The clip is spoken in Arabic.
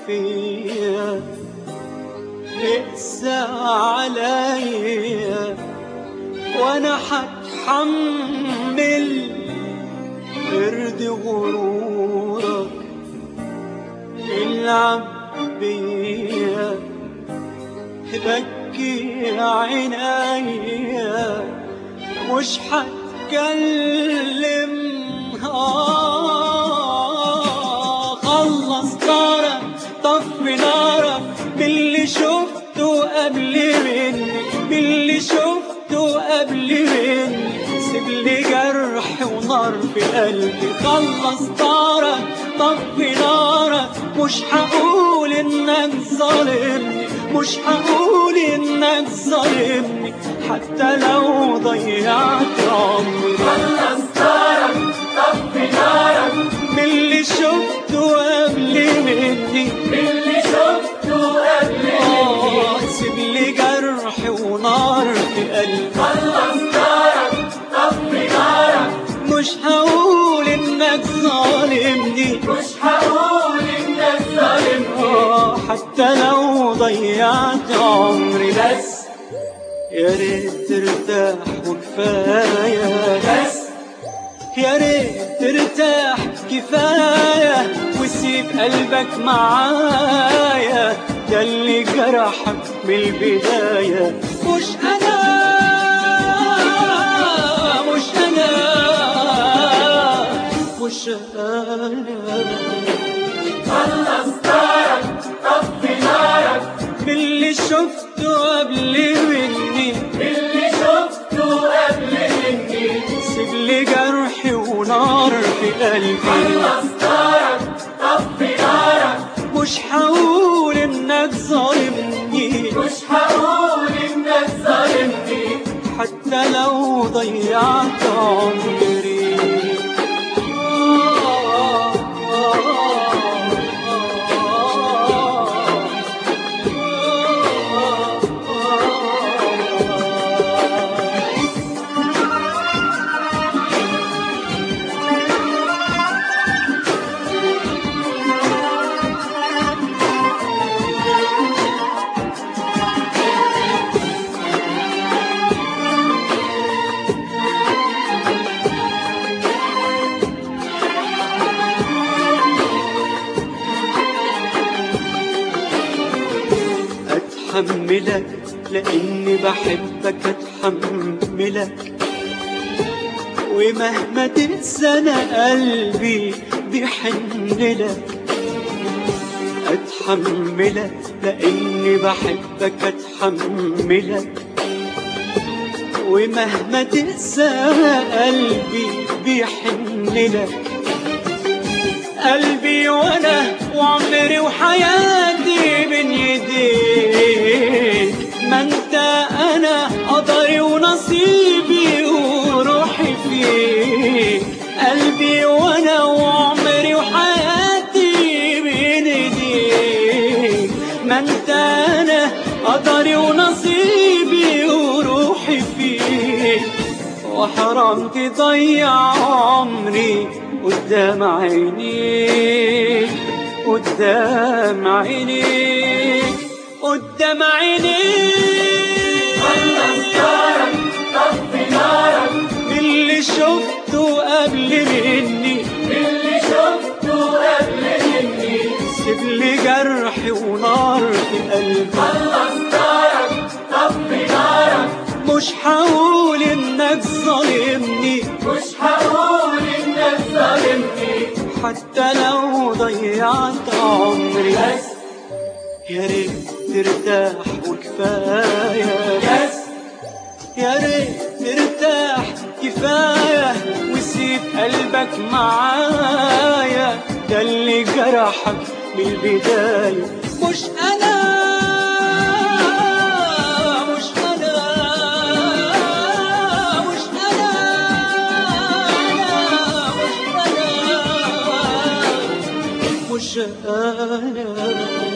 فيا اقسى عليا وانا هتحمل ارض غرورك العب بيا بكي عينيا مش هتكلم خلص نارك طفي نارك باللي شفته قبل مني باللي شفته قبل مني سيبلي جرح ونار في قلبي خلص نارك طفي نارك مش هقول انك ظالمني مش هقول انك ظالمني حتى لو ضيعت عمري خلص نارك طفي نارك باللي شفته قبل مني باللي شفته قبل مني سيبلي جرح ونار في قلبي خلص نارك طفي نارك مش هقول انك ظالمني مش هقول انك ظالمني حتى لو ضيعت عمري بس يا ريت ترتاح وكفايه بس يا ريت ترتاح كفايه وسيب قلبك معايا ده اللي جرحك من البدايه مش انا مش انا مش انا خلص نارك طفي نارك باللي شفته قبل مني باللي شفته قبل مني سيبلي جرحي ونار في قلبي خلص نارك طفي نارك مش هقول انك ظالمني مش هقول انك ظالمني حتى لو ضيعت عمري أتحملك لأني بحبك أتحملك ومهما تنسى أنا قلبي بيحنلك أتحملك لأني بحبك أتحملك ومهما تنسى أنا قلبي بيحنلك قلبي وأنا وعمري وحياتي بين يديك ما انت انا قدري ونصيبي وروحي فيك قلبي وانا وعمري وحياتي بين ايديك ما انت انا قدري ونصيبي وروحي فيك وحرام تضيع عمري قدام عينيك قدام عينيك قدام عينيك خلص نارك طفي نارك باللي شفته قبل مني باللي شفته قبل مني سيبلي جرحي ونار في قلبي خلص نارك طفي نارك مش هقول انك ظالمني مش هقول انك ظالمني حتى لو ضيعت عمري بس يا ريت ترتاح وكفايه بس يا ريت ترتاح كفايه وسيب قلبك معايا ده اللي جرحك من البدايه مش انا مش انا مش انا مش انا